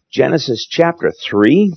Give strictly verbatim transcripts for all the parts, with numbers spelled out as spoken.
Genesis chapter three.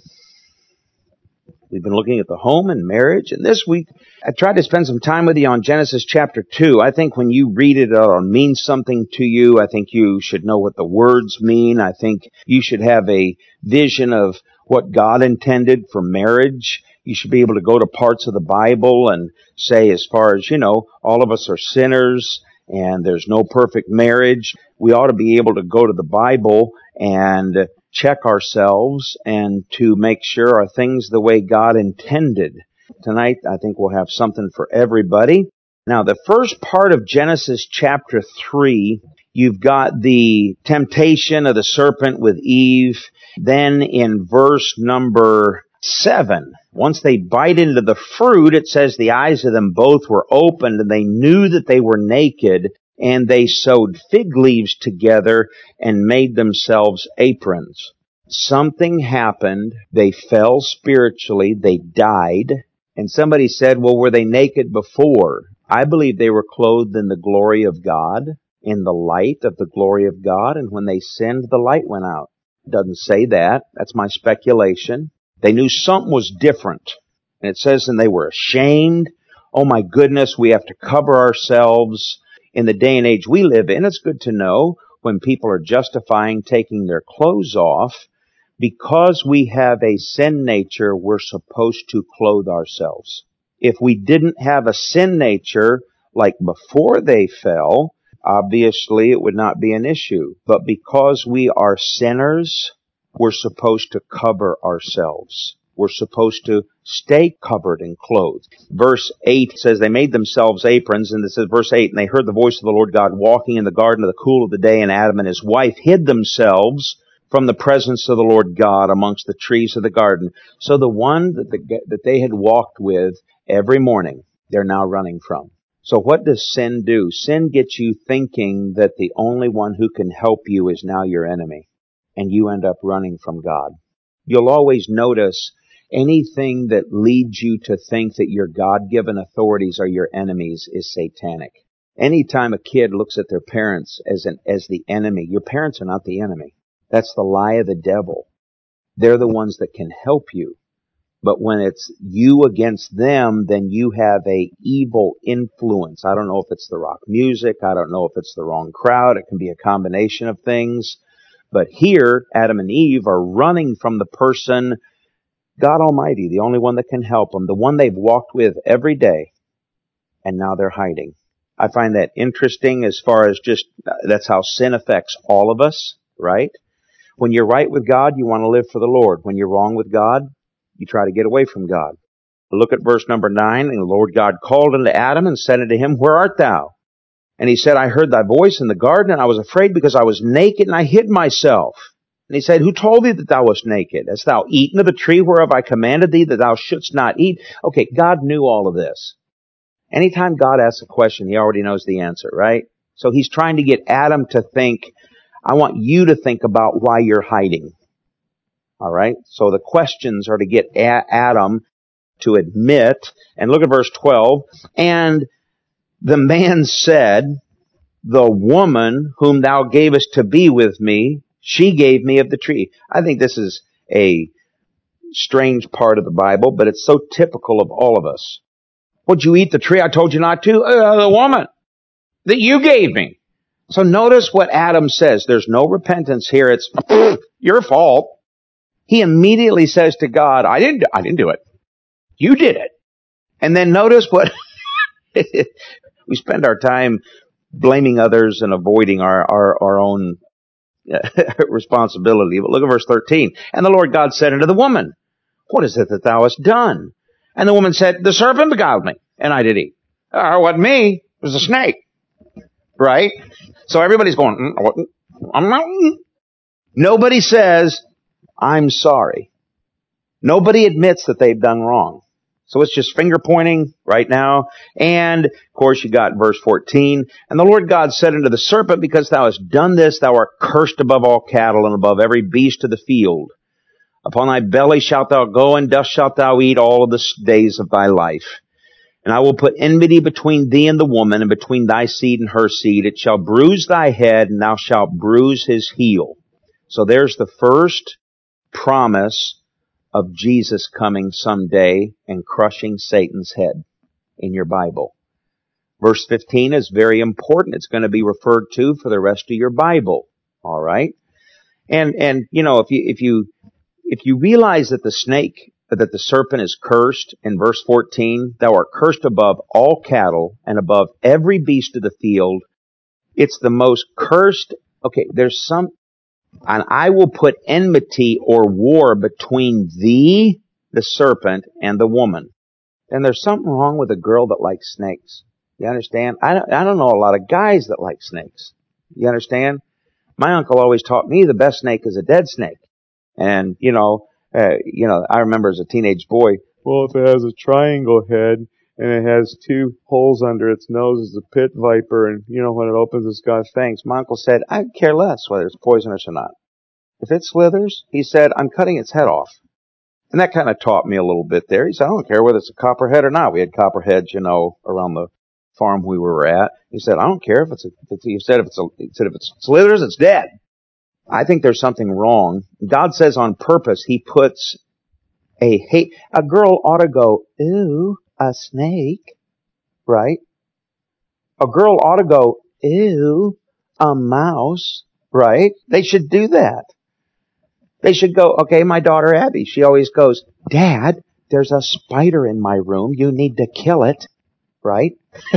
We've been looking at the home and marriage, and this week I tried to spend some time with you on Genesis chapter two. I think when you read it, it'll mean something to you. I think you should know what the words mean. I think you should have a vision of what God intended for marriage. You should be able to go to parts of the Bible and say, as far as, you know, all of us are sinners and there's no perfect marriage. We ought to be able to go to the Bible and check ourselves and to make sure are things the way God intended. Tonight, I think we'll have something for everybody. Now, the first part of Genesis chapter three, you've got the temptation of the serpent with Eve. Then in verse number seven, once they bite into the fruit, it says the eyes of them both were opened and they knew that they were naked, and they sewed fig leaves together and made themselves aprons. Something happened. They fell spiritually. They died. And somebody said, well, were they naked before? I believe they were clothed in the glory of God, in the light of the glory of God. And when they sinned, the light went out. It doesn't say that. That's my speculation. They knew something was different. And it says, and they were ashamed. Oh my goodness, we have to cover ourselves. In the day and age we live in, it's good to know when people are justifying taking their clothes off. Because we have a sin nature, we're supposed to clothe ourselves. If we didn't have a sin nature, like before they fell, obviously it would not be an issue. But because we are sinners, we're supposed to cover ourselves. We're supposed to stay covered and clothed. Verse eight says they made themselves aprons, and this is verse eight, and they heard the voice of the Lord God walking in the garden of the cool of the day, and Adam and his wife hid themselves from the presence of the Lord God amongst the trees of the garden. So the one that, the, that they had walked with every morning, they're now running from. So what does sin do? Sin gets you thinking that the only one who can help you is now your enemy, and you end up running from God. You'll always notice anything that leads you to think that your God-given authorities are your enemies is satanic. Anytime a kid looks at their parents as an as the enemy, your parents are not the enemy. That's the lie of the devil. They're the ones that can help you. But when it's you against them, then you have a evil influence. I don't know if it's the rock music. I don't know if it's the wrong crowd. It can be a combination of things. But here, Adam and Eve are running from the person, God Almighty, the only one that can help them, the one they've walked with every day, and now they're hiding. I find that interesting as far as just, that's how sin affects all of us, right? When you're right with God, you want to live for the Lord. When you're wrong with God, you try to get away from God. Look at verse number nine. And the Lord God called unto Adam and said unto him, where art thou? And he said, I heard thy voice in the garden, and I was afraid because I was naked, and I hid myself. And he said, who told thee that thou wast naked? Hast thou eaten of the tree whereof I commanded thee that thou shouldst not eat? Okay, God knew all of this. Anytime God asks a question, he already knows the answer, right? So he's trying to get Adam to think, I want you to think about why you're hiding. All right? So the questions are to get Adam to admit. And look at verse twelve. And the man said, the woman whom thou gavest to be with me, she gave me of the tree. I think this is a strange part of the Bible, but it's so typical of all of us. Would you eat the tree I told you not to? Uh, the woman that you gave me. So notice what Adam says. There's no repentance here. It's your fault. He immediately says to God, I didn't, I didn't do it. You did it. And then notice what we spend our time blaming others and avoiding our, our, our own responsibility. But look at verse thirteen. And the Lord God said unto the woman, what is it that thou hast done? And the woman said, the serpent beguiled me, and I did eat. Uh, it wasn't me. It was a snake. Right? So everybody's going, mm, I'm not. Nobody says, I'm sorry. Nobody admits that they've done wrong. So it's just finger pointing right now. And, of course, you got verse fourteen. And the Lord God said unto the serpent, because thou hast done this, thou art cursed above all cattle and above every beast of the field. Upon thy belly shalt thou go, and dust shalt thou eat all of the days of thy life. And I will put enmity between thee and the woman, and between thy seed and her seed. It shall bruise thy head, and thou shalt bruise his heel. So there's the first promise of Jesus coming someday and crushing Satan's head in your Bible. Verse fifteen is very important. It's going to be referred to for the rest of your Bible. All right? And, and, you know, if you, if you, if you realize that the snake, that the serpent is cursed in verse fourteen, thou art cursed above all cattle and above every beast of the field. It's the most cursed. Okay, there's some, and I will put enmity or war between thee, the serpent, and the woman. And there's something wrong with a girl that likes snakes. You understand? I don't, I don't know a lot of guys that like snakes. You understand? My uncle always taught me the best snake is a dead snake. And, you know, uh, you know, I remember as a teenage boy, well, if it has a triangle head and it has two holes under its nose, it's a pit viper, and, you know, when it opens, it's got fangs. My uncle said, I care less whether it's poisonous or not. If it slithers, he said, I'm cutting its head off. And that kind of taught me a little bit there. He said, I don't care whether it's a copperhead or not. We had copperheads, you know, around the farm we were at. He said, I don't care if it's a, if it's, he said if it's a, he said if it slithers, it's dead. I think there's something wrong. God says on purpose, He puts a hate. A girl ought to go, ooh, a snake, right? A girl ought to go, ew, a mouse, right? They should do that. They should go, okay, my daughter Abby, she always goes, Dad, there's a spider in my room. You need to kill it, right?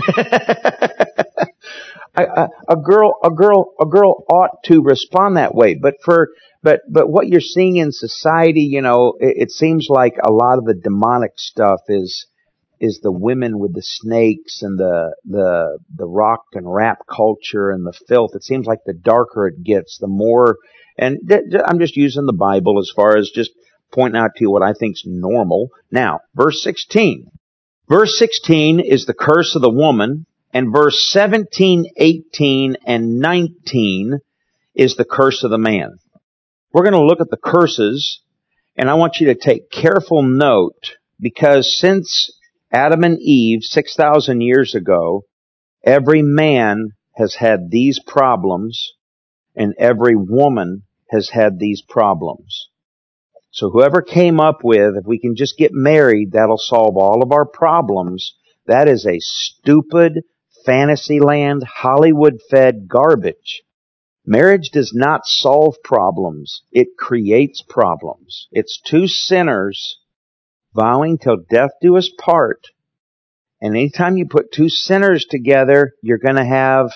a, a, a girl, a girl, a girl ought to respond that way. But for, but, but what you're seeing in society, you know, it, it seems like a lot of the demonic stuff is, is the women with the snakes and the, the, the rock and rap culture and the filth. It seems like the darker it gets, the more, and th- th- I'm just using the Bible as far as just pointing out to you what I think's normal. Now, verse sixteen. Verse sixteen is the curse of the woman, and verse seventeen, eighteen, and nineteen is the curse of the man. We're going to look at the curses, and I want you to take careful note, because since Adam and Eve, six thousand years ago, every man has had these problems, and every woman has had these problems. So whoever came up with, if we can just get married, that'll solve all of our problems, that is a stupid, fantasyland, Hollywood-fed garbage. Marriage does not solve problems. It creates problems. It's two sinners vowing till death do us part. And anytime you put two sinners together, you're going to have,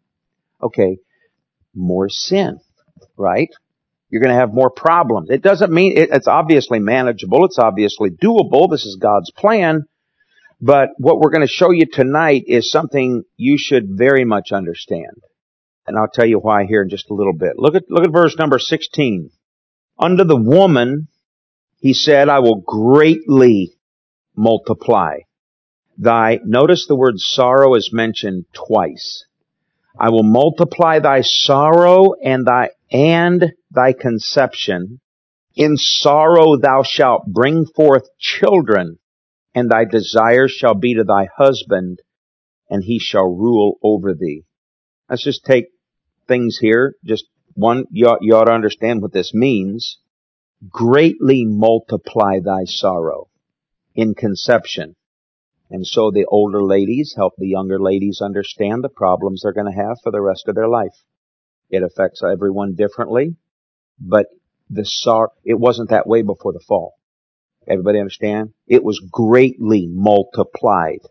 okay, more sin, right? You're going to have more problems. It doesn't mean it, it's obviously manageable. It's obviously doable. This is God's plan. But what we're going to show you tonight is something you should very much understand. And I'll tell you why here in just a little bit. Look at, look at verse number sixteen. Unto the woman, He said, I will greatly multiply thy, notice the word sorrow is mentioned twice. I will multiply thy sorrow and thy, and thy conception. In sorrow thou shalt bring forth children, and thy desire shall be to thy husband, and he shall rule over thee. Let's just take things here. Just one, you ought, you ought to understand what this means. Greatly multiply thy sorrow in conception. And so the older ladies help the younger ladies understand the problems they're going to have for the rest of their life. It affects everyone differently, but the sorrow, it wasn't that way before the fall. Everybody understand? It was greatly multiplied.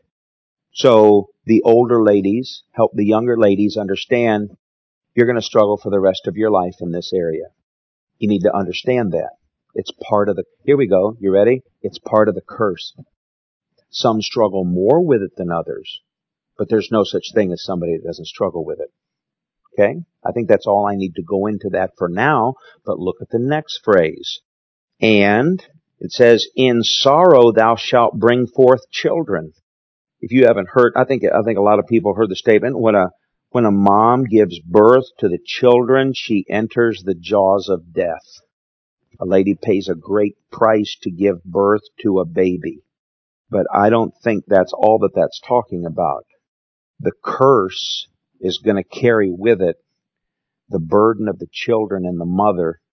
So the older ladies help the younger ladies understand you're going to struggle for the rest of your life in this area. You need to understand that. It's part of the, here we go. You ready? It's part of the curse. Some struggle more with it than others, but there's no such thing as somebody that doesn't struggle with it. Okay? I think that's all I need to go into that for now, but look at the next phrase. And it says, in sorrow thou shalt bring forth children. If you haven't heard, I think, I think a lot of people heard the statement, when a, when a mom gives birth to the children, she enters the jaws of death. A lady pays a great price to give birth to a baby. But I don't think that's all that that's talking about. The curse is going to carry with it the burden of the children and the mother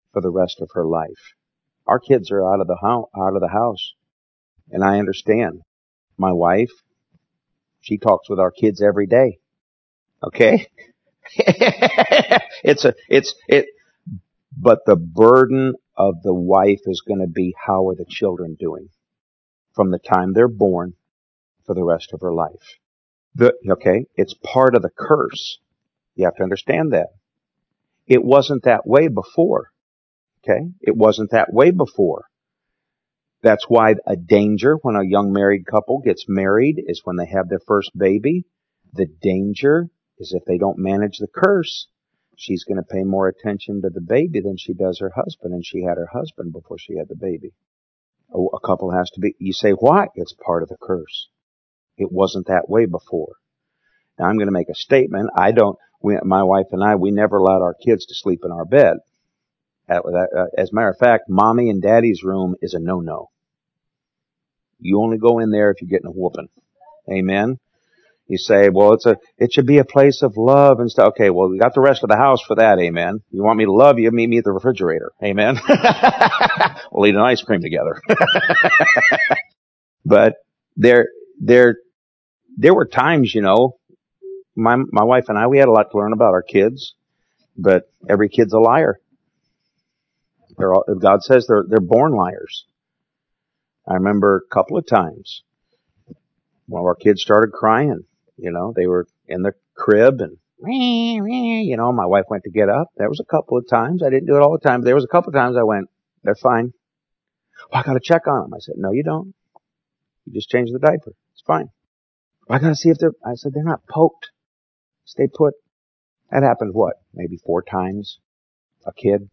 for the rest of her life. Our kids are out of the house, out of the house. And I understand. My wife, she talks with our kids every day. Okay? it's a, it's, it, but the burden of the wife is going to be, how are the children doing from the time they're born for the rest of her life? The, okay? It's part of the curse. You have to understand that. It wasn't that way before. Okay? It wasn't that way before. That's why a danger when a young married couple gets married is when they have their first baby. The danger is if they don't manage the curse, she's going to pay more attention to the baby than she does her husband, and she had her husband before she had the baby. A, a couple has to be, you say, why? It's part of the curse. It wasn't that way before. Now I'm going to make a statement. I don't, we, my wife and I, we never allowed our kids to sleep in our bed. As a matter of fact, mommy and daddy's room is a no-no. You only go in there if you're getting a whooping. Amen? You say, well, it's a, it should be a place of love and stuff. Okay, well, we got the rest of the house for that. Amen. You want me to love you? Meet me at the refrigerator. Amen. We'll eat an ice cream together. But there, there, there were times, you know, my, my wife and I, we had a lot to learn about our kids, but every kid's a liar. They're all, God says they're, they're born liars. I remember a couple of times one of our kids started crying. You know, they were in the crib and, you know, my wife went to get up. There was a couple of times. I didn't do it all the time, but there was a couple of times I went, they're fine. Well, I got to check on them. I said, no, you don't. You just change the diaper. It's fine. Well, I got to see if they're, I said, they're not poked. Stay put. That happened, what, maybe four times a kid?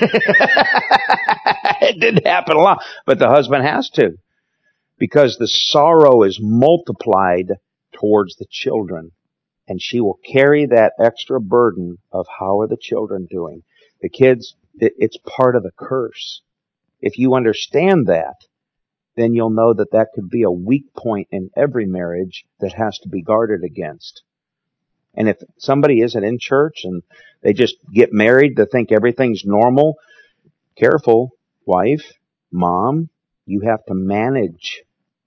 It didn't happen a lot, but the husband has to, because the sorrow is multiplied towards the children, and she will carry that extra burden of how are the children doing. The kids, it's part of the curse. If you understand that, then you'll know that that could be a weak point in every marriage that has to be guarded against. And if somebody isn't in church and they just get married to think everything's normal, careful, wife, mom, you have to manage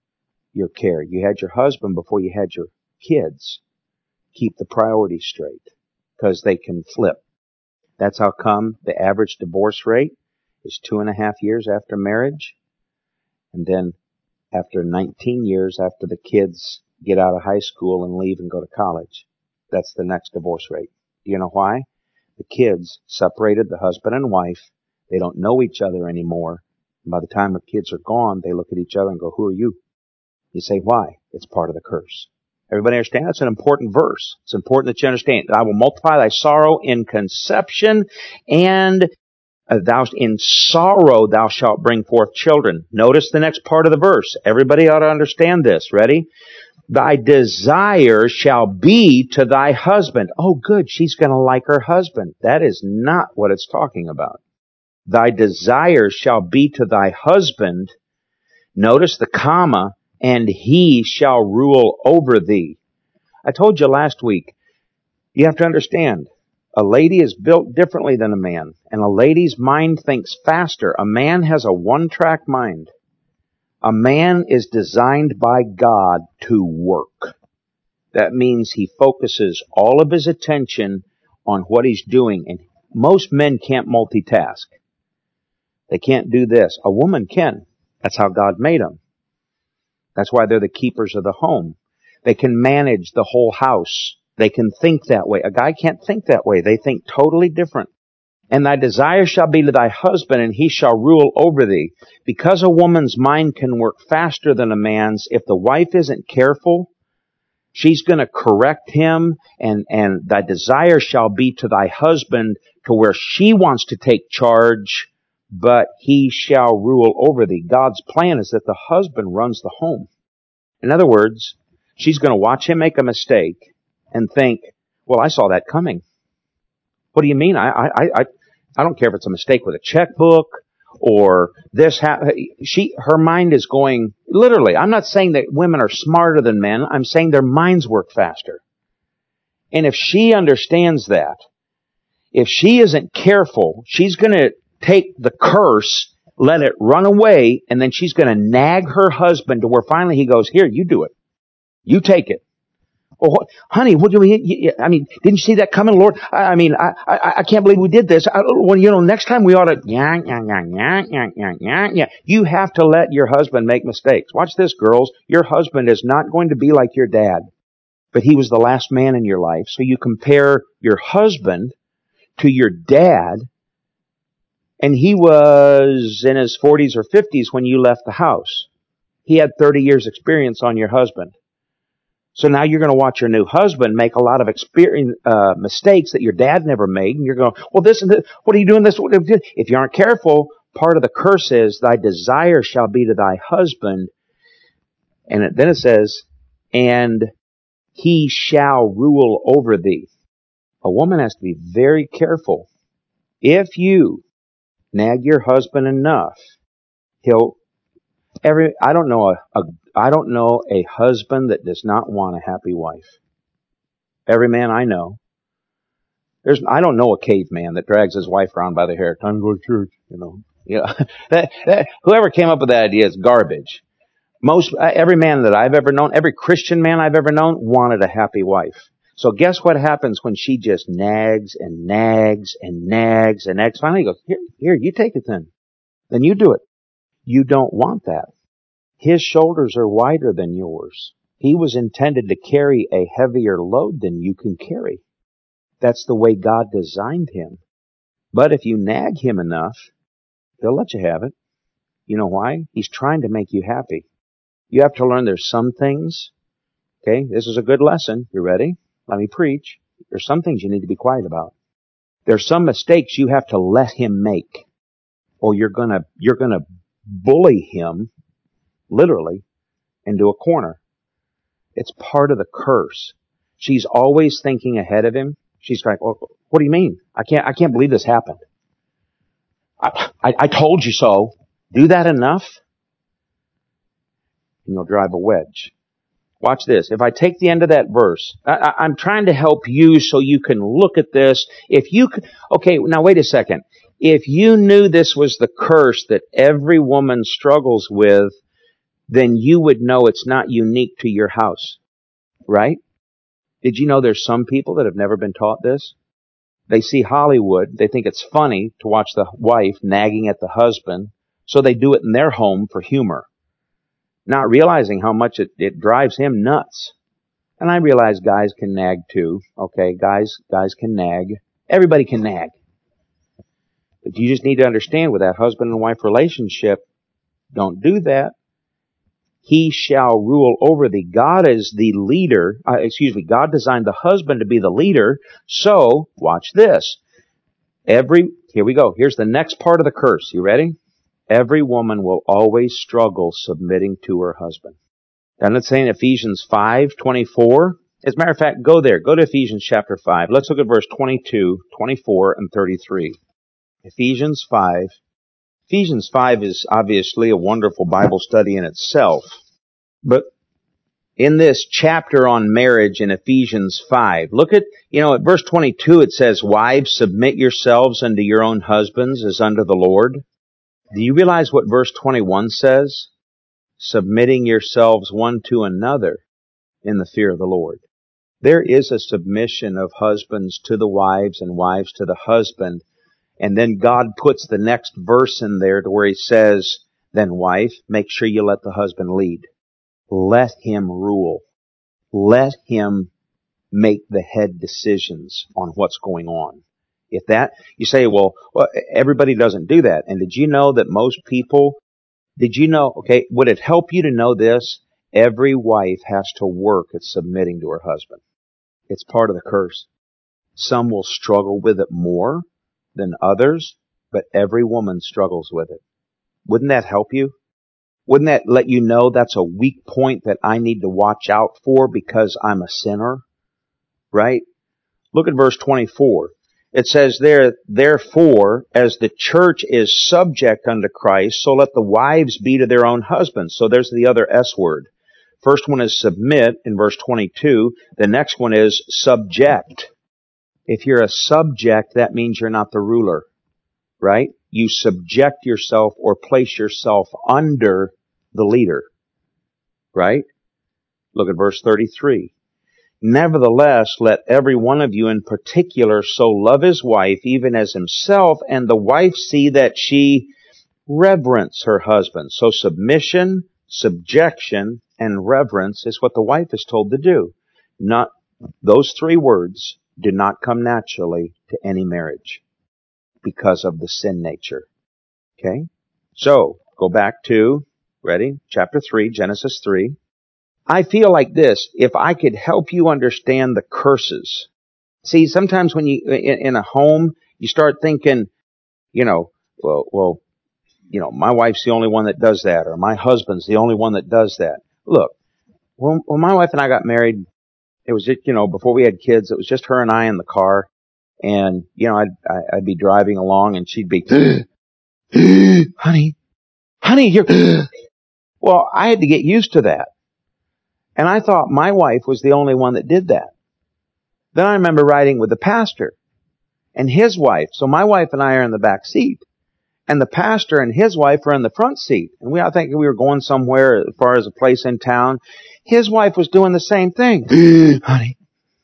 your care. You had your husband before you had your kids. Keep the priorities straight, because they can flip. That's how come the average divorce rate is two and a half years after marriage, and then after nineteen years after the kids get out of high school and leave and go to college. That's the next divorce rate. Do you know why? The kids separated the husband and wife. They don't know each other anymore. And by the time the kids are gone, they look at each other and go, who are you? You say, why? It's part of the curse. Everybody understand? That's an important verse. It's important that you understand. I will multiply thy sorrow in conception, and uh, thou in sorrow thou shalt bring forth children. Notice the next part of the verse. Everybody ought to understand this. Ready? Thy desire shall be to thy husband. Oh, good. She's going to like her husband. That is not what it's talking about. Thy desire shall be to thy husband. Notice the comma, and he shall rule over thee. I told you last week, you have to understand, a lady is built differently than a man, and a lady's mind thinks faster. A man has a one-track mind. A man is designed by God to work. That means he focuses all of his attention on what he's doing, and most men can't multitask. They can't do this. A woman can. That's how God made them. That's why they're the keepers of the home. They can manage the whole house. They can think that way. A guy can't think that way. They think totally different. And thy desire shall be to thy husband, and he shall rule over thee. Because a woman's mind can work faster than a man's, if the wife isn't careful, she's going to correct him, and, and thy desire shall be to thy husband, to where she wants to take charge, but he shall rule over thee. God's plan is that the husband runs the home. In other words, she's going to watch him make a mistake and think, well, I saw that coming. What do you mean? I, I, I, I don't care if it's a mistake with a checkbook or this. Ha- she, her mind is going, literally, I'm not saying that women are smarter than men. I'm saying their minds work faster. And if she understands that, if she isn't careful, she's going to take the curse, let it run away, and then she's going to nag her husband to where finally he goes, here, you do it. You take it. Well, what, honey, what do we, I mean, didn't you see that coming, Lord? I, I mean, I, I, I can't believe we did this. I, well, you know, next time we ought to, yeah, yeah, yeah, yeah, yeah, yeah, yeah, yeah. You have to let your husband make mistakes. Watch this, girls. Your husband is not going to be like your dad, but he was the last man in your life. So you compare your husband to your dad, and he was in his forties or fifties when you left the house. He had thirty years experience on your husband. So now you're going to watch your new husband make a lot of experience, uh, mistakes that your dad never made, and you're going, well, this and this, what are you doing this? If you aren't careful, part of the curse is, thy desire shall be to thy husband, and it, then it says, and he shall rule over thee. A woman has to be very careful. If you nag your husband enough, he'll, every, I don't know a, a I don't know a husband that does not want a happy wife. Every man I know. There's, I don't know a caveman that drags his wife around by the hair. Time to go to church, you know. Yeah, that, that, whoever came up with that idea is garbage. Most, every man that I've ever known, every Christian man I've ever known wanted a happy wife. So guess what happens when she just nags and nags and nags and nags? Finally he goes, here, here, you take it then. Then you do it. You don't want that. His shoulders are wider than yours. He was intended to carry a heavier load than you can carry. That's the way God designed him. But if you nag him enough, he'll let you have it. You know why? He's trying to make you happy. You have to learn there's some things, okay, this is a good lesson. You ready? Let me preach. There's some things you need to be quiet about. There's some mistakes you have to let him make, or you're gonna, you're gonna bully him, literally, into a corner. It's part of the curse. She's always thinking ahead of him. She's like, well, what do you mean? I can't, I can't believe this happened. I, I, I told you so. Do that enough, and you'll drive a wedge. Watch this. If I take the end of that verse, I, I, I'm trying to help you so you can look at this. If you could, okay, now wait a second. If you knew this was the curse that every woman struggles with, then you would know it's not unique to your house, right? Did you know there's some people that have never been taught this? They see Hollywood, they think it's funny to watch the wife nagging at the husband, so they do it in their home for humor, not realizing how much it, it drives him nuts. And I realize guys can nag too, okay? Guys, guys can nag. Everybody can nag. But you just need to understand with that husband and wife relationship, don't do that. He shall rule over thee. God is the leader. Uh, excuse me. God designed the husband to be the leader. So, watch this. Every, here we go. Here's the next part of the curse. You ready? Every woman will always struggle submitting to her husband. Doesn't it say in Ephesians five twenty-four? As a matter of fact, go there. Go to Ephesians chapter five. Let's look at verse twenty-two, twenty-four, and thirty-three. Ephesians five. Ephesians five is obviously a wonderful Bible study in itself. But in this chapter on marriage in Ephesians five, look at, you know, at verse twenty-two it says, wives, submit yourselves unto your own husbands as unto the Lord. Do you realize what verse twenty-one says? Submitting yourselves one to another in the fear of the Lord. There is a submission of husbands to the wives and wives to the husband. And then God puts the next verse in there to where he says, then wife, make sure you let the husband lead. Let him rule. Let him make the head decisions on what's going on. If that, you say, well, well, everybody doesn't do that. And did you know that most people, did you know, okay, would it help you to know this? Every wife has to work at submitting to her husband. It's part of the curse. Some will struggle with it more than others, but every woman struggles with it. Wouldn't that help you? Wouldn't that let you know that's a weak point that I need to watch out for because I'm a sinner? Right? Look at verse twenty-four. It says there, therefore, as the church is subject unto Christ, so let the wives be to their own husbands. So there's the other S word. First one is submit in verse twenty-two. The next one is subject. If you're a subject, that means you're not the ruler, right? you subject yourself or place yourself under the leader. Right? Look at verse thirty-three. Nevertheless, let every one of you in particular so love his wife even as himself, and the wife see that she reverence her husband. So submission, subjection, and reverence is what the wife is told to do. Not those three words do not come naturally to any marriage because of the sin nature. Okay? So, go back to, ready? Chapter three, Genesis three. I feel like this, if I could help you understand the curses. See, sometimes when you, in, in a home, you start thinking, you know, well, well, you know, my wife's the only one that does that, or my husband's the only one that does that. Look, when, when my wife and I got married, it was just, you know, before we had kids, it was just her and I in the car. And, you know, I'd, I'd be driving along and she'd be, honey, honey, you're, well, I had to get used to that. And I thought my wife was the only one that did that. Then I remember riding with the pastor and his wife. So my wife and I are in the back seat, and the pastor and his wife are in the front seat. And we, I think we were going somewhere as far as a place in town. His wife was doing the same thing. Honey,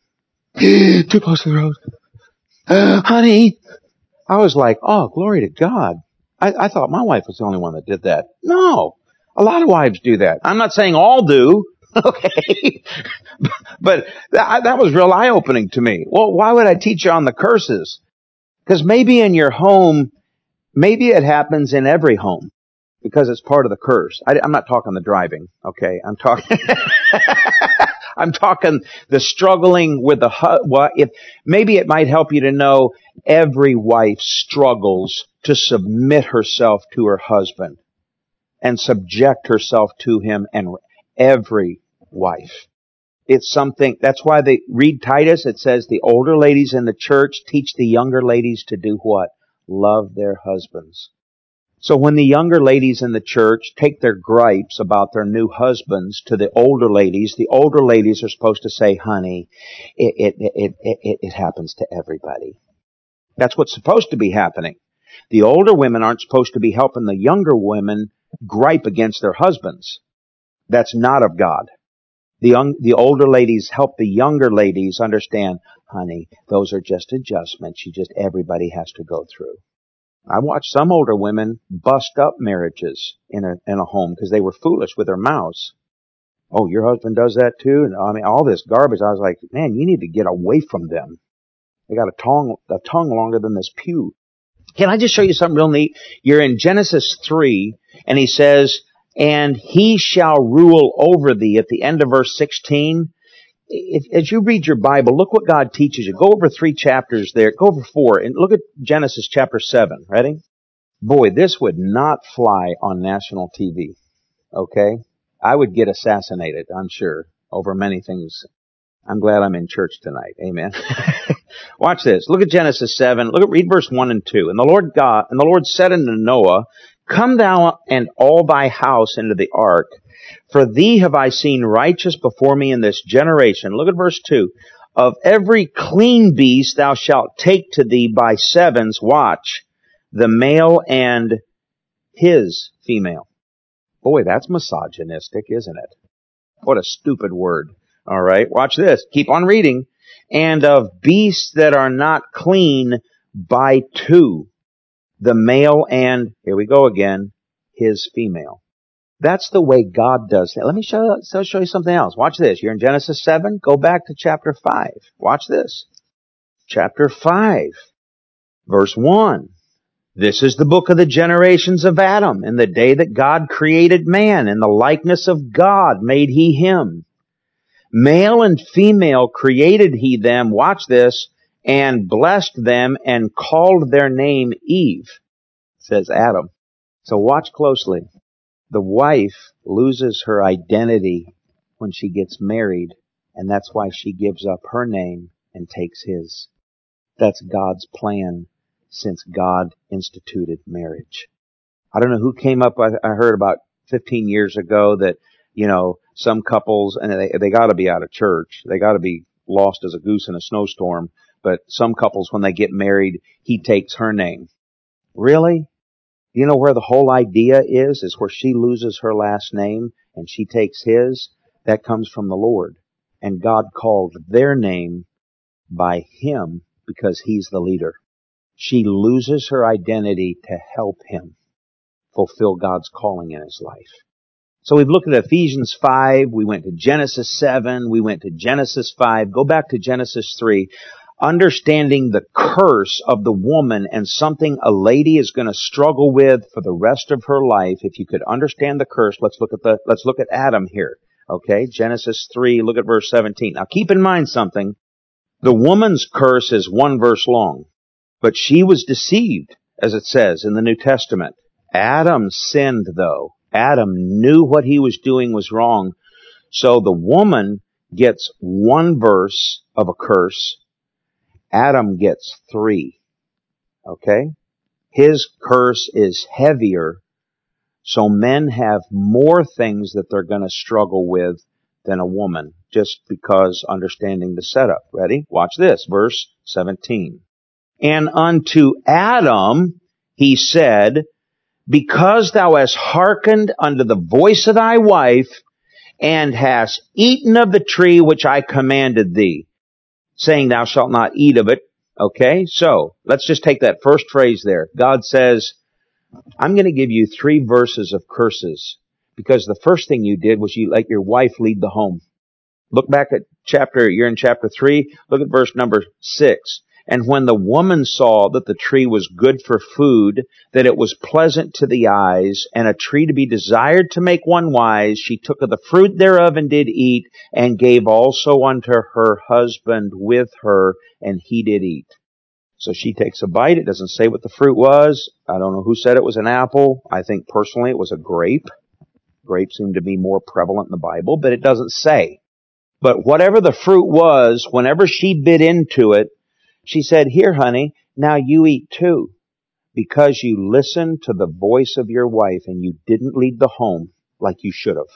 too close to the road. Uh, honey. I was like, oh, glory to God. I, I thought my wife was the only one that did that. No. A lot of wives do that. I'm not saying all do. Okay. But that, that was real eye-opening to me. Well, why would I teach you on the curses? Because maybe in your home, maybe it happens in every home because it's part of the curse. I, I'm not talking the driving, okay? I'm talking, I'm talking the struggling with the, well, if, maybe it might help you to know every wife struggles to submit herself to her husband and subject herself to him, and every wife. It's something, that's why they read Titus, it says the older ladies in the church teach the younger ladies to do what? Love their husbands. So when the younger ladies in the church take their gripes about their new husbands to the older ladies, the older ladies are supposed to say, honey, it, it, it, it, it happens to everybody. That's what's supposed to be happening. The older women aren't supposed to be helping the younger women gripe against their husbands. That's not of God. The young, the older ladies help the younger ladies understand, honey, those are just adjustments. You just, everybody has to go through. I watched some older women bust up marriages in a, in a home because they were foolish with their mouths. Oh, your husband does that too? And I mean, all this garbage. I was like, man, you need to get away from them. They got a tongue, a tongue longer than this pew. Can I just show you something real neat? You're in Genesis three, and he says, and he shall rule over thee at the end of verse sixteen. If, as you read your Bible, look what God teaches you. Go over three chapters there. Go over four and look at Genesis chapter seven. Ready? Boy, this would not fly on national T V. Okay? I would get assassinated, I'm sure, over many things. I'm glad I'm in church tonight. Amen. Watch this. Look at Genesis seven. Look at, read verse one and two. And the Lord God, and the Lord said unto Noah, come thou and all thy house into the ark, for thee have I seen righteous before me in this generation. Look at verse two. Of every clean beast thou shalt take to thee by sevens, watch, the male and his female. Boy, that's misogynistic, isn't it? What a stupid word. All right, watch this. Keep on reading. And of beasts that are not clean by two, the male and, here we go again, his female. That's the way God does it. Let me show, show you something else. Watch this. You're in Genesis seven. Go back to chapter five. Watch this. Chapter five, verse one. This is the book of the generations of Adam. In the day that God created man, in the likeness of God made he him. Male and female created he them, watch this, and blessed them and called their name Eve, says Adam. So watch closely. The wife loses her identity when she gets married, and that's why she gives up her name and takes his. That's God's plan since God instituted marriage. I don't know who came up, I, I heard about fifteen years ago that, you know, some couples, and they, they gotta be out of church. They gotta be lost as a goose in a snowstorm. But some couples, when they get married, he takes her name. Really? You know where the whole idea is? Is where she loses her last name and she takes his. That comes from the Lord. And God called their name by him because he's the leader. She loses her identity to help him fulfill God's calling in his life. So we've looked at Ephesians five, we went to Genesis seven, we went to Genesis five, go back to Genesis three, understanding the curse of the woman and something a lady is going to struggle with for the rest of her life. If you could understand the curse, let's look at the, let's look at Adam here. Okay, Genesis three, look at verse seventeen. Now keep in mind something. The woman's curse is one verse long, but she was deceived, as it says in the New Testament. Adam sinned though. Adam knew what he was doing was wrong. So the woman gets one verse of a curse. Adam gets three. Okay? His curse is heavier. So men have more things that they're going to struggle with than a woman, just because understanding the setup. Ready? Watch this. Verse seventeen. And unto Adam he said, because thou hast hearkened unto the voice of thy wife, and hast eaten of the tree which I commanded thee, saying thou shalt not eat of it. Okay, so let's just take that first phrase there. God says, I'm going to give you three verses of curses, because the first thing you did was you let your wife lead the home. Look back at chapter, you're in chapter three, look at verse number six. And when the woman saw that the tree was good for food, that it was pleasant to the eyes, and a tree to be desired to make one wise, she took of the fruit thereof and did eat, and gave also unto her husband with her, and he did eat. So she takes a bite. It doesn't say what the fruit was. I don't know who said it was an apple. I think personally it was a grape. Grapes seem to be more prevalent in the Bible, but it doesn't say. But whatever the fruit was, whenever she bit into it, she said, here, honey, now you eat too, because you listened to the voice of your wife and you didn't lead the home like you should have.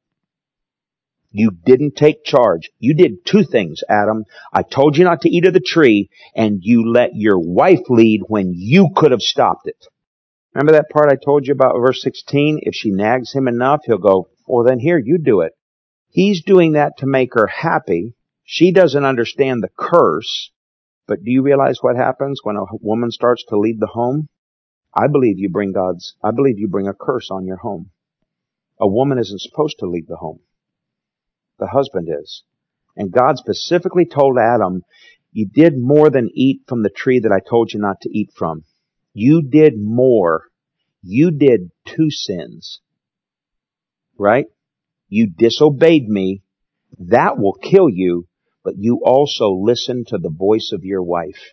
You didn't take charge. You did two things, Adam. I told you not to eat of the tree, and you let your wife lead when you could have stopped it. Remember that part I told you about, verse sixteen? If she nags him enough, he'll go, well, then here, you do it. He's doing that to make her happy. She doesn't understand the curse. But do you realize what happens when a woman starts to lead the home? I believe you bring God's, I believe you bring a curse on your home. A woman isn't supposed to lead the home. The husband is. And God specifically told Adam, you did more than eat from the tree that I told you not to eat from. You did more. You did two sins. Right? You disobeyed me. That will kill you. But you also listened to the voice of your wife.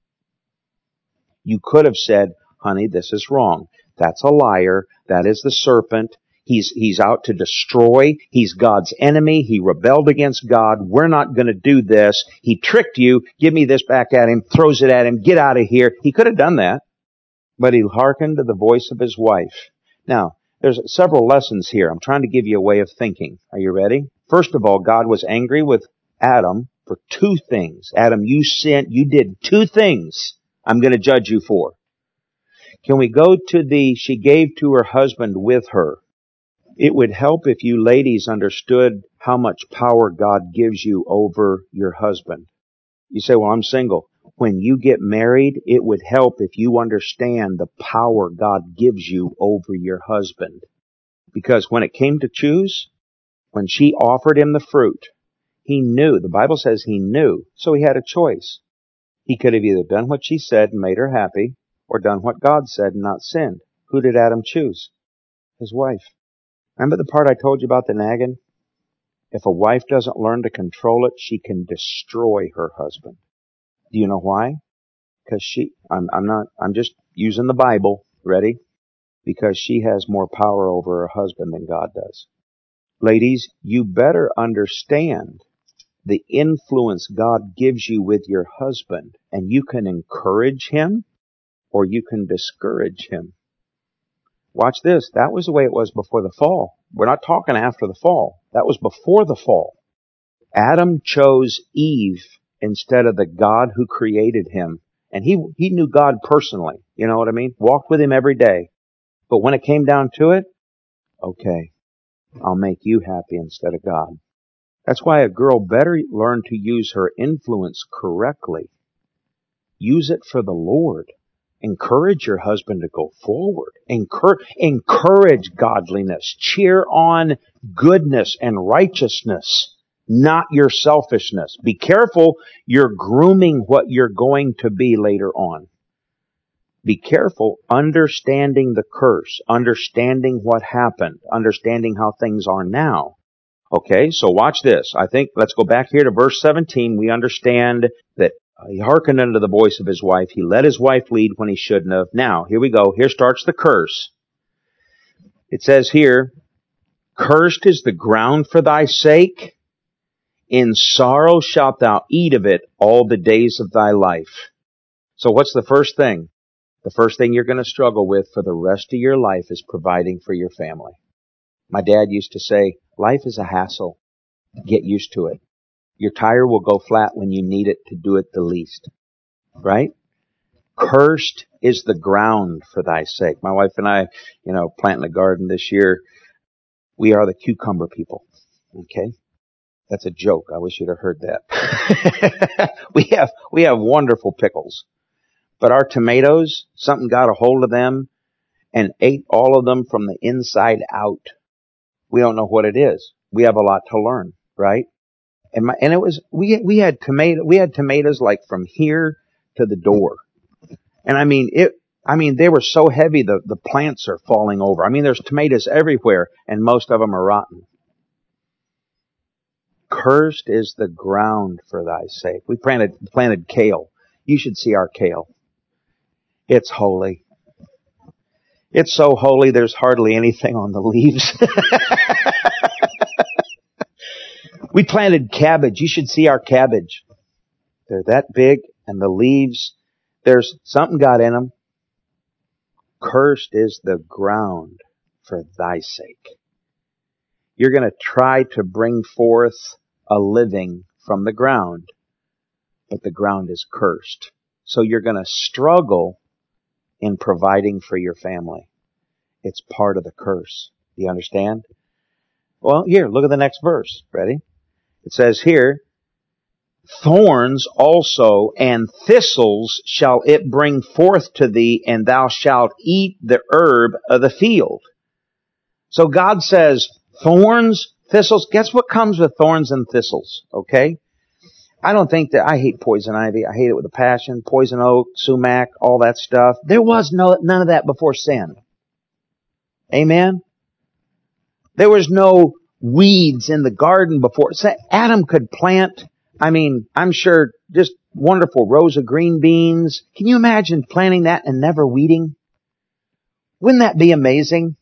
You could have said, honey, this is wrong. That's a liar. That is the serpent. He's, he's out to destroy. He's God's enemy. He rebelled against God. We're not going to do this. He tricked you. Give me this back at him. Throws it at him. Get out of here. He could have done that. But he hearkened to the voice of his wife. Now, there's several lessons here. I'm trying to give you a way of thinking. Are you ready? First of all, God was angry with Adam for two things. Adam, you sinned. You did two things I'm going to judge you for. Can we go to the, she gave to her husband with her. It would help if you ladies understood how much power God gives you over your husband. You say, well, I'm single. When you get married, it would help if you understand the power God gives you over your husband. Because when it came to choose, when she offered him the fruit, he knew, the Bible says he knew, so he had a choice. He could have either done what she said and made her happy, or done what God said and not sinned. Who did Adam choose? His wife. Remember the part I told you about the nagging? If a wife doesn't learn to control it, she can destroy her husband. Do you know why? Because she, I'm, I'm not, I'm just using the Bible. Ready? Because she has more power over her husband than God does. Ladies, you better understand the influence God gives you with your husband, and you can encourage him or you can discourage him. Watch this. That was the way it was before the fall. We're not talking after the fall. That was before the fall. Adam chose Eve instead of the God who created him. And he, he knew God personally. You know what I mean? Walked with him every day. But when it came down to it, okay, I'll make you happy instead of God. That's why a girl better learn to use her influence correctly. Use it for the Lord. Encourage your husband to go forward. Encourage, encourage godliness. Cheer on goodness and righteousness, not your selfishness. Be careful you're grooming what you're going to be later on. Be careful understanding the curse, understanding what happened, understanding how things are now. Okay, so watch this. I think, let's go back here to verse seventeen. We understand that uh, he hearkened unto the voice of his wife. He let his wife lead when he shouldn't have. Now, here we go. Here starts the curse. It says here, cursed is the ground for thy sake. In sorrow shalt thou eat of it all the days of thy life. So what's the first thing? The first thing you're going to struggle with for the rest of your life is providing for your family. My dad used to say, life is a hassle. Get used to it. Your tire will go flat when you need it to do it the least. Right? Cursed is the ground for thy sake. My wife and I, you know, planting a garden this year. We are the cucumber people. Okay? That's a joke. I wish you'd have heard that. we have, we have wonderful pickles. But our tomatoes, something got a hold of them and ate all of them from the inside out. We don't know what it is. We have a lot to learn, right? And my, and it was, we, we had tomato, we had tomatoes like from here to the door. And I mean, it, I mean, they were so heavy, the, the plants are falling over. I mean, there's tomatoes everywhere and most of them are rotten. Cursed is the ground for thy sake. We planted, planted kale. You should see our kale. It's holy. It's so holy, there's hardly anything on the leaves. We planted cabbage. You should see our cabbage. They're that big, and the leaves, there's something got in them. Cursed is the ground for thy sake. You're going to try to bring forth a living from the ground, but the ground is cursed. So you're going to struggle in providing for your family. It's part of the curse. Do you understand? Well, here, look at the next verse. Ready? It says here, thorns also and thistles shall it bring forth to thee, and thou shalt eat the herb of the field. So God says, thorns, thistles, guess what comes with thorns and thistles, okay? I don't think that, I hate poison ivy, I hate it with a passion, poison oak, sumac, all that stuff. There was no none of that before sin. Amen? There was no weeds in the garden before. Adam could plant, I mean, I'm sure just wonderful rows of green beans. Can you imagine planting that and never weeding? Wouldn't that be amazing?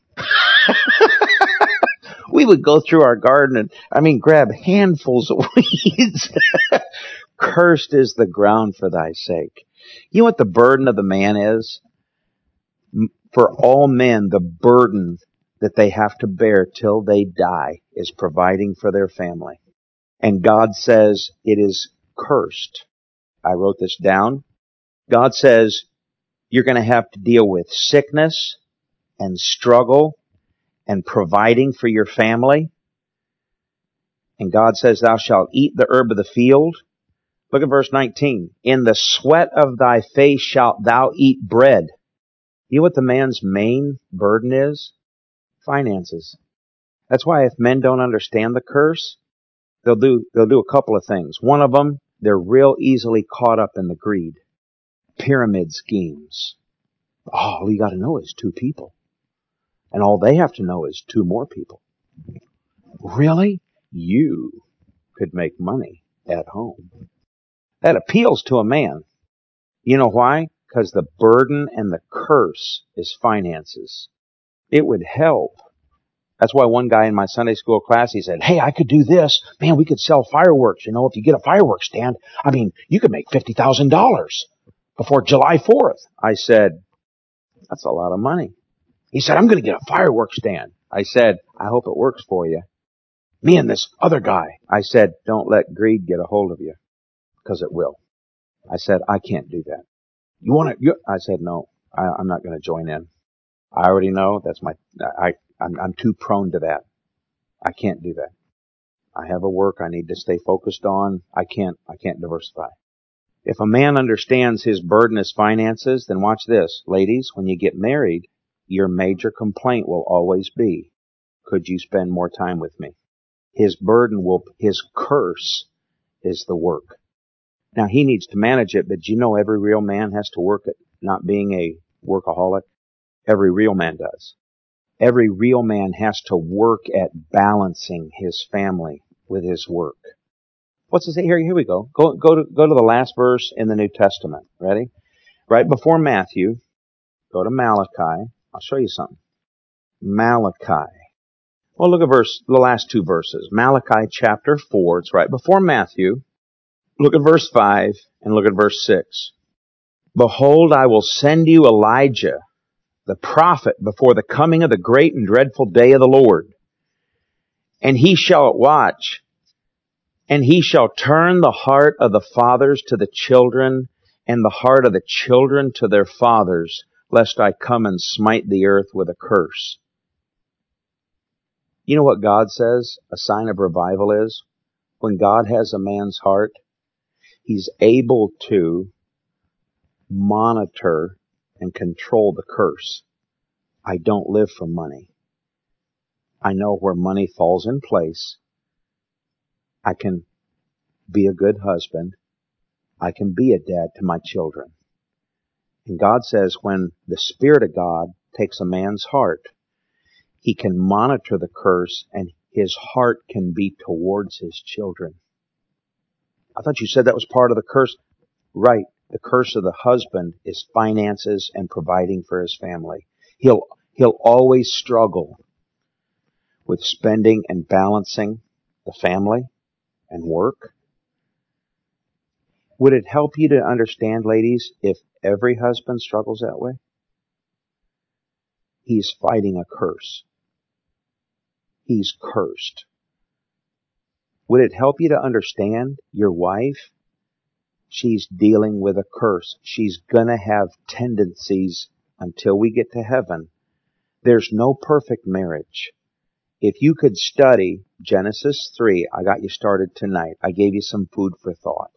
We would go through our garden and, I mean, grab handfuls of weeds. Cursed is the ground for thy sake. You know what the burden of the man is? For all men, the burden that they have to bear till they die is providing for their family. And God says it is cursed. I wrote this down. God says you're going to have to deal with sickness and struggle and providing for your family. And God says thou shalt eat the herb of the field. Look at verse nineteen. In the sweat of thy face shalt thou eat bread. You know what the man's main burden is? Finances. That's why if men don't understand the curse, they'll do, they'll do a couple of things. One of them, they're real easily caught up in the greed. Pyramid schemes. Oh, all you got to know is two people. And all they have to know is two more people. Really? You could make money at home. That appeals to a man. You know why? Because the burden and the curse is finances. It would help. That's why one guy in my Sunday school class, he said, hey, I could do this. Man, we could sell fireworks. You know, if you get a fireworks stand, I mean, you could make fifty thousand dollars before July fourth. I said, that's a lot of money. He said, I'm going to get a fireworks stand. I said, I hope it works for you. Me and this other guy. I said, don't let greed get a hold of you, because it will. I said, I can't do that. You want to? You? I said, no, I, I'm not going to join in. I already know that's my, I, I'm, I'm too prone to that. I can't do that. I have a work I need to stay focused on. I can't, I can't diversify. If a man understands his burden is finances, then watch this. Ladies, when you get married, your major complaint will always be, could you spend more time with me? His burden will, his curse is the work. Now he needs to manage it, but you know every real man has to work at not being a workaholic? Every real man does. Every real man has to work at balancing his family with his work. What's it say here? Here we go. Go, go to, go to the last verse in the New Testament. Ready? Right before Matthew, go to Malachi. I'll show you something. Malachi. Well, look at verse, the last two verses. Malachi chapter four. It's right before Matthew. Look at verse five and look at verse six. Behold, I will send you Elijah, the prophet, before the coming of the great and dreadful day of the Lord. And he shall watch, and he shall turn the heart of the fathers to the children, and the heart of the children to their fathers, lest I come and smite the earth with a curse. You know what God says a sign of revival is? When God has a man's heart, he's able to monitor and control the curse. I don't live for money. I know where money falls in place. I can be a good husband. I can be a dad to my children. And God says when the Spirit of God takes a man's heart, he can monitor the curse and his heart can be towards his children. I thought you said that was part of the curse. Right. The curse of the husband is finances and providing for his family. He'll, he'll always struggle with spending and balancing the family and work. Would it help you to understand, ladies, if every husband struggles that way? He's fighting a curse. He's cursed. Would it help you to understand your wife? She's dealing with a curse. She's gonna have tendencies until we get to heaven. There's no perfect marriage. If you could study Genesis three, I got you started tonight. I gave you some food for thought.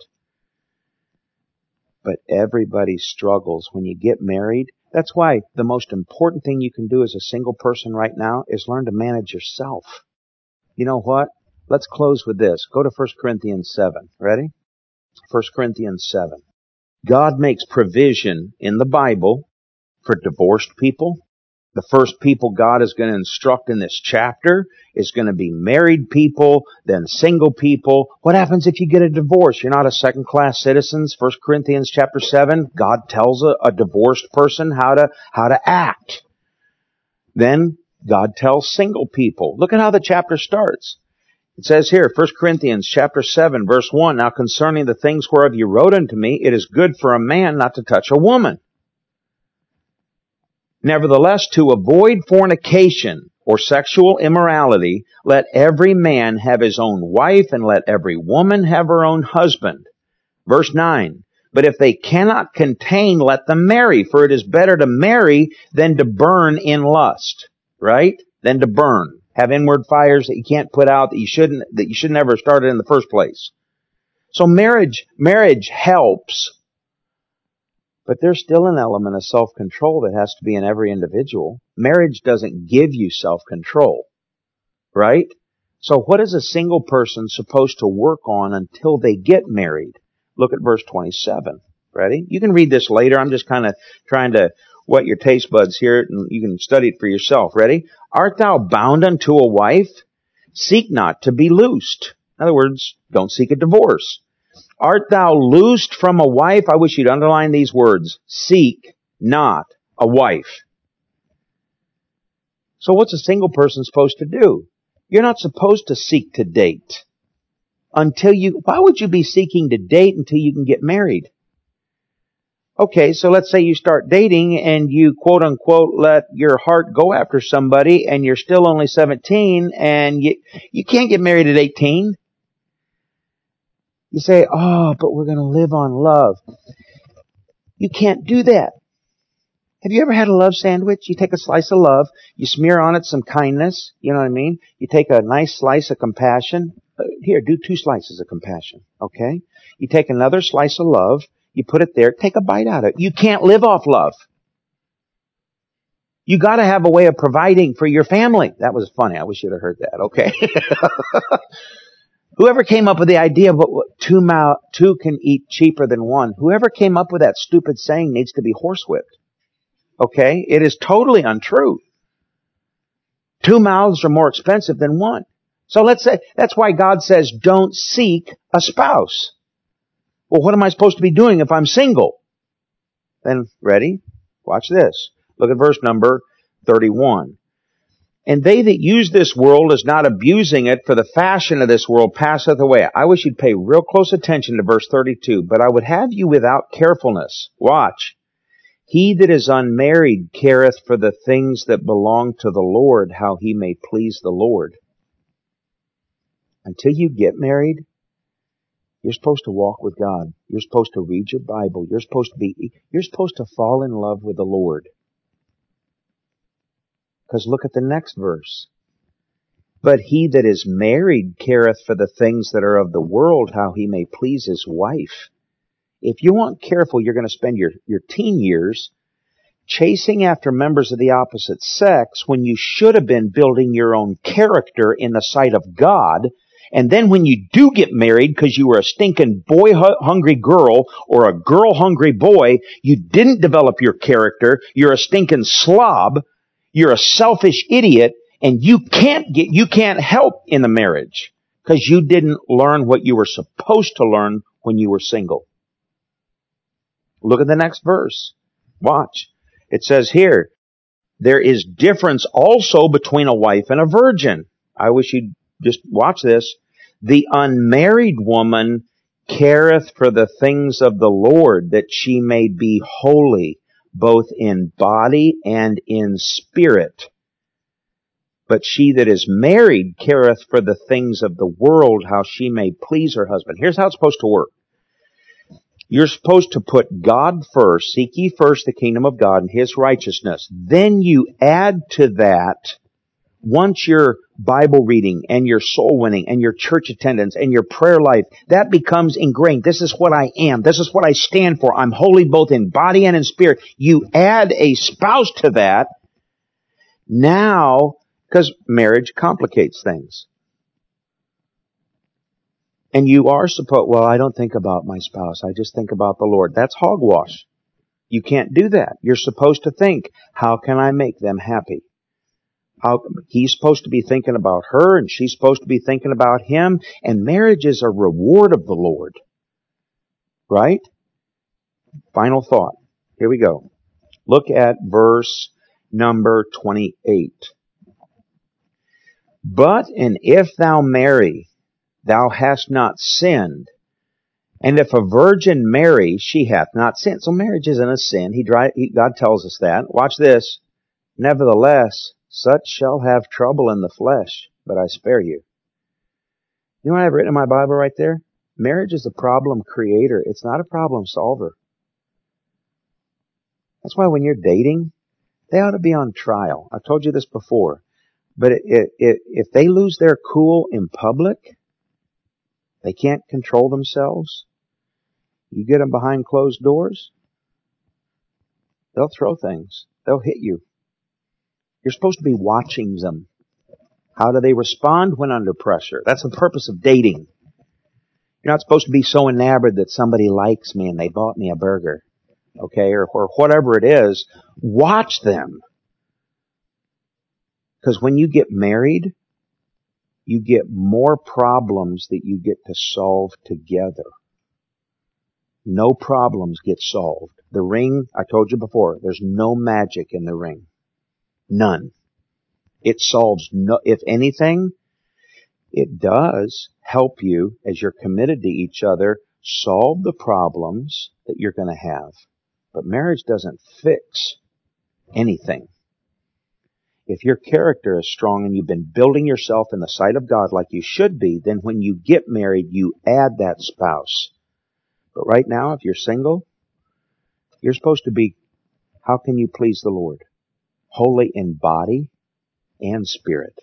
But everybody struggles when you get married. That's why the most important thing you can do as a single person right now is learn to manage yourself. You know what? Let's close with this. Go to First Corinthians seven. Ready? First Corinthians seven. God makes provision in the Bible for divorced people. The first people God is going to instruct in this chapter is going to be married people, then single people. What happens if you get a divorce? You're not a second-class citizen. First Corinthians chapter seven, God tells a, a divorced person how to, how to act. Then God tells single people. Look at how the chapter starts. It says here, First Corinthians chapter seven, verse one, Now concerning the things whereof you wrote unto me, it is good for a man not to touch a woman. Nevertheless, to avoid fornication or sexual immorality, let every man have his own wife, and let every woman have her own husband. Verse nine, But if they cannot contain, let them marry, for it is better to marry than to burn in lust. Right? Than to burn. Have inward fires that you can't put out, that you shouldn't, that you should never have started in the first place. So marriage, marriage helps. But there's still an element of self-control that has to be in every individual. Marriage doesn't give you self-control, right? So what is a single person supposed to work on until they get married? Look at verse twenty-seven. Ready? You can read this later. I'm just kind of trying to whet your taste buds here, and you can study it for yourself. Ready? Art thou bound unto a wife? Seek not to be loosed. In other words, don't seek a divorce. Art thou loosed from a wife? I wish you'd underline these words. Seek not a wife. So what's a single person supposed to do? You're not supposed to seek to date until you, why would you be seeking to date until you can get married? Okay, so let's say you start dating and you quote unquote let your heart go after somebody and you're still only seventeen and you, you can't get married at eighteen. You say, oh, but we're going to live on love. You can't do that. Have you ever had a love sandwich? You take a slice of love, you smear on it some kindness, you know what I mean? You take a nice slice of compassion. Uh, here, do two slices of compassion, okay? You take another slice of love, you put it there, take a bite out of it. You can't live off love. You gotta have a way of providing for your family. That was funny. I wish you'd have heard that, okay? Whoever came up with the idea of what two, mouth, two can eat cheaper than one, whoever came up with that stupid saying needs to be horsewhipped. Okay? It is totally untrue. Two mouths are more expensive than one. So let's say, that's why God says, don't seek a spouse. Well, what am I supposed to be doing if I'm single? Then, ready? Watch this. Look at verse number thirty-one. And they that use this world is not abusing it, for the fashion of this world passeth away. I wish you'd pay real close attention to verse thirty-two. But I would have you without carefulness. Watch. He that is unmarried careth for the things that belong to the Lord, how he may please the Lord. Until you get married, you're supposed to walk with God. You're supposed to read your Bible. You're supposed to be, you're supposed to fall in love with the Lord. Because look at the next verse. But he that is married careth for the things that are of the world, how he may please his wife. If you aren't careful, you're going to spend your, your teen years chasing after members of the opposite sex when you should have been building your own character in the sight of God. And then when you do get married because you were a stinking boy-hungry girl or a girl-hungry boy, you didn't develop your character, you're a stinking slob, you're a selfish idiot, and you can't get, you can't help in the marriage because you didn't learn what you were supposed to learn when you were single. Look at the next verse. Watch. It says here, there is difference also between a wife and a virgin. I wish you'd just watch this. The unmarried woman careth for the things of the Lord, that she may be holy, both in body and in spirit. But she that is married careth for the things of the world, how she may please her husband. Here's how it's supposed to work. You're supposed to put God first. Seek ye first the kingdom of God and His righteousness. Then you add to that, once your Bible reading and your soul winning and your church attendance and your prayer life, that becomes ingrained. This is what I am. This is what I stand for. I'm holy both in body and in spirit. You add a spouse to that. Now, because marriage complicates things. And you are supposed, well, I don't think about my spouse. I just think about the Lord. That's hogwash. You can't do that. You're supposed to think, how can I make them happy? How, he's supposed to be thinking about her and she's supposed to be thinking about him. And marriage is a reward of the Lord. Right? Final thought. Here we go. Look at verse number twenty-eight. But, and if thou marry, thou hast not sinned. And if a virgin marry, she hath not sinned. So marriage isn't a sin. He, he God tells us that. Watch this. Nevertheless, such shall have trouble in the flesh, but I spare you. You know what I've written in my Bible right there? Marriage is a problem creator. It's not a problem solver. That's why when you're dating, they ought to be on trial. I've told you this before. But it, it, it, if they lose their cool in public, they can't control themselves, you get them behind closed doors, they'll throw things. They'll hit you. You're supposed to be watching them. How do they respond when under pressure? That's the purpose of dating. You're not supposed to be so enamored that somebody likes me and they bought me a burger. Okay, or, or whatever it is. Watch them. Because when you get married, you get more problems that you get to solve together. No problems get solved. The ring, I told you before, there's no magic in the ring. None. It solves no, if anything, it does help you as you're committed to each other, solve the problems that you're going to have. But marriage doesn't fix anything. If your character is strong and you've been building yourself in the sight of God like you should be, then when you get married, you add that spouse. But right now, if you're single, you're supposed to be How can you please the Lord? Holy in body and spirit.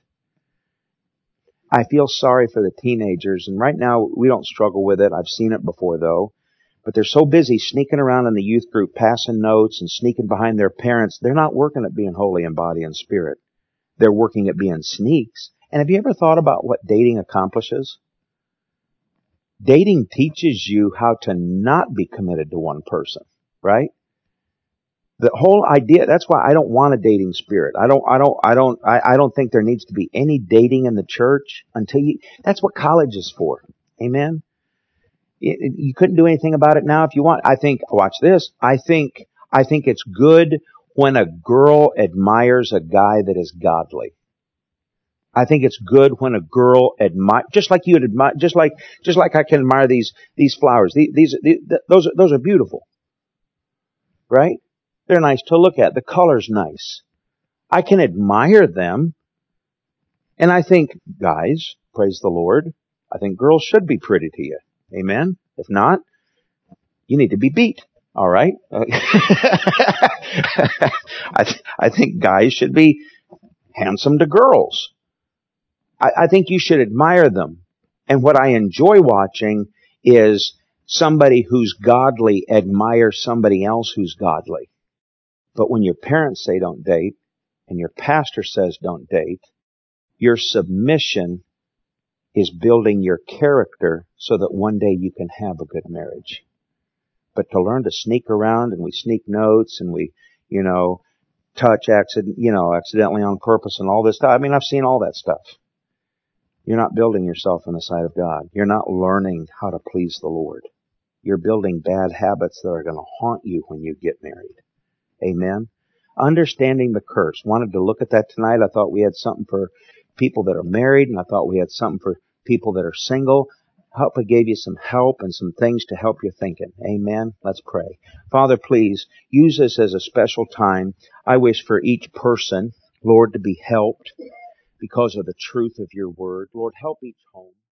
I feel sorry for the teenagers, and right now we don't struggle with it. I've seen it before though. But they're so busy sneaking around in the youth group, passing notes and sneaking behind their parents. They're not working at being holy in body and spirit. They're working at being sneaks. And have you ever thought about what dating accomplishes? Dating teaches you how to not be committed to one person, right? The whole idea, that's why I don't want a dating spirit. I don't, I don't, I don't, I, I don't think there needs to be any dating in the church until you, that's what college is for. Amen? You, you couldn't do anything about it now if you want. I think, watch this, I think, I think it's good when a girl admires a guy that is godly. I think it's good when a girl admire, just like you would admire, just like, just like I can admire these, these flowers. These, these, these those are, those are beautiful. Right? They're nice to look at. The color's nice. I can admire them. And I think, guys, praise the Lord, I think girls should be pretty to you. Amen? If not, you need to be beat. All right? I, th- I think guys should be handsome to girls. I, I think you should admire them. And what I enjoy watching is somebody who's godly admire somebody else who's godly. But when your parents say don't date, and your pastor says don't date, your submission is building your character so that one day you can have a good marriage. But to learn to sneak around, and we sneak notes, and we, you know, touch accident, you know, accidentally on purpose and all this stuff. I mean, I've seen all that stuff. You're not building yourself in the sight of God. You're not learning how to please the Lord. You're building bad habits that are going to haunt you when you get married. Amen. Understanding the curse. Wanted to look at that tonight. I thought we had something for people that are married, and I thought we had something for people that are single. I hope I gave you some help and some things to help your thinking. Amen. Let's pray. Father, please use this as a special time. I wish for each person, Lord, to be helped because of the truth of your word. Lord, help each home.